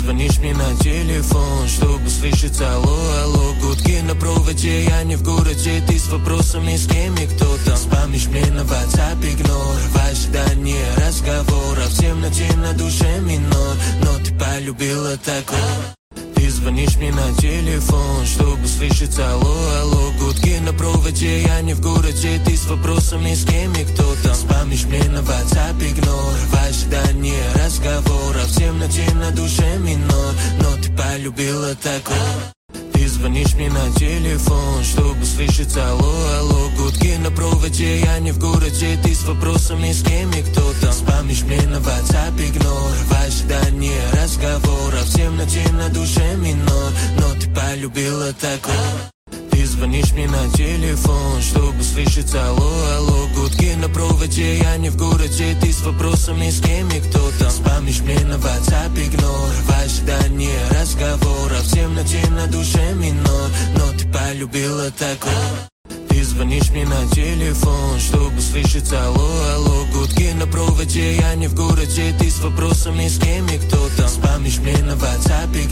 звонишь мне на телефон, чтобы слышать алло, алло. Гудки на проводе, я не в городе. Ты с вопросами, с кем и кто там. Спамишь мне на WhatsApp, игнор. В ожидании разговора, в темноте на душе минор. Но ты полюбила такое. Ты звонишь мне на телефон, чтобы слышать алло, алло. Гудки на проводе, я не в городе. Ты с вопросами, с кем и кто там. Спамишь мне на WhatsApp, игнор. В ожидании разговора, в темноте на душе минор. Но ты полюбила такое. Ты звонишь мне на телефон, чтобы слышать алло, алло. Гудки на проводе, я не в городе. Ты с вопросами, с кем и кто там. Спамишь мне на WhatsApp, игнор. В ожидании разговора, в темноте на душе минор. Но ты полюбила такое. Ты звонишь мне на телефон, чтобы слышать алло, алло. Гудки на проводе, я не в городе. Ты с вопросами, с кем и кто там. Спамишь мне на WhatsApp, игнор. В ожидании разговора, в темноте на душе минор. Но ты полюбила такое. Ты звонишь мне на телефон, чтобы слышать алло, алло. Гудки на проводе, я не в городе. Ты с вопросами, с кем и кто там. Спамишь мне на WhatsApp,